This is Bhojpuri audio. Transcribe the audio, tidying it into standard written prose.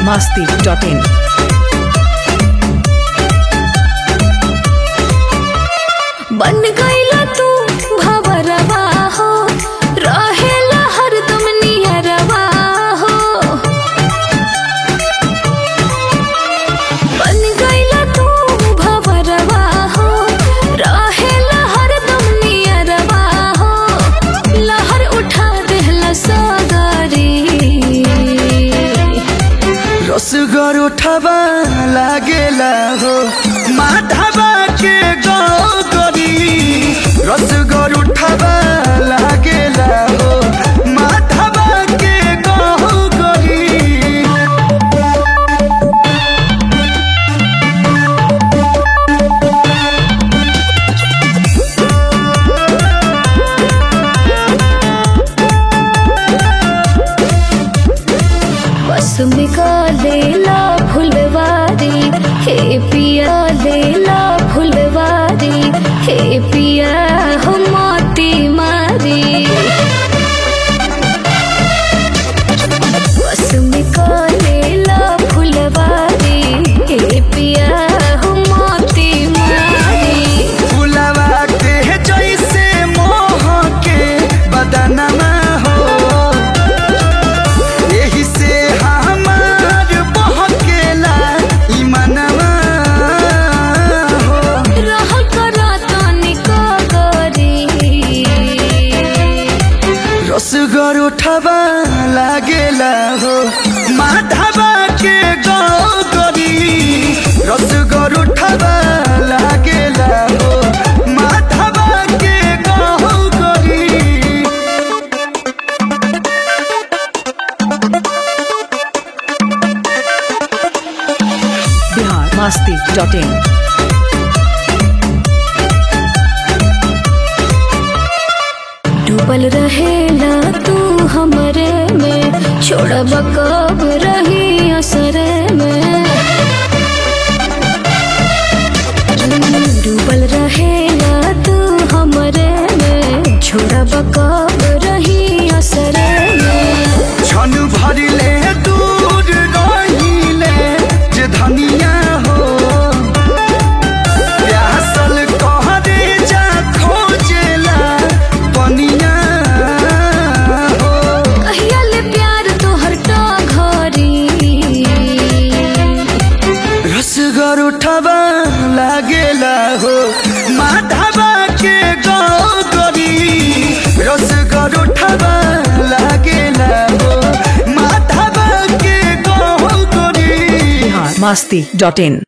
biharmasti.in बन गईला तू भवरवा हो, रहेला हरदम नियरवा हो। बन गईला तू भवरवा हो, रहेला हरदम नियरवा हो। लहर उठा देहला सागरी, रसगर उठावा लागेला हो माधवा के गौगरी। रसगर उठावा लागेला हो माधवा के गौगरी। बस में का लेला फुलवारी, हे पिया लेला फुलवारी। हे पिया हो मोती मारी, बस में का लेला फुलवारी। हे पिया हो मोती मारी। फुलवा के जैसे मोह के बदनमा हो, यही से हमार बहकेला ई मनवा हो। रह करा तनिको गोरी, रसगर उठावा लागेला हो माधवा के गौगरी। रसगर उठावा लागेला हो माधवा के गौगरी। biharmasti.in डूबल रहेला तू हमरे में, छोड़ब कब रही असरे में। डूबल रहेला तू हमरे में, छोड़ब कब रही असरे में। क्षण भरिले दूर रहिले जे धनिया हो, प्यासल कहरे जा खोजेला पनिया हो। कहिया ले प्यार तोहर घरी, रसगर उठावा लागेला हो माधवा के गौगरी। रसगर उठावा लागेला हो माधवा के गौगरी। biharmasti.in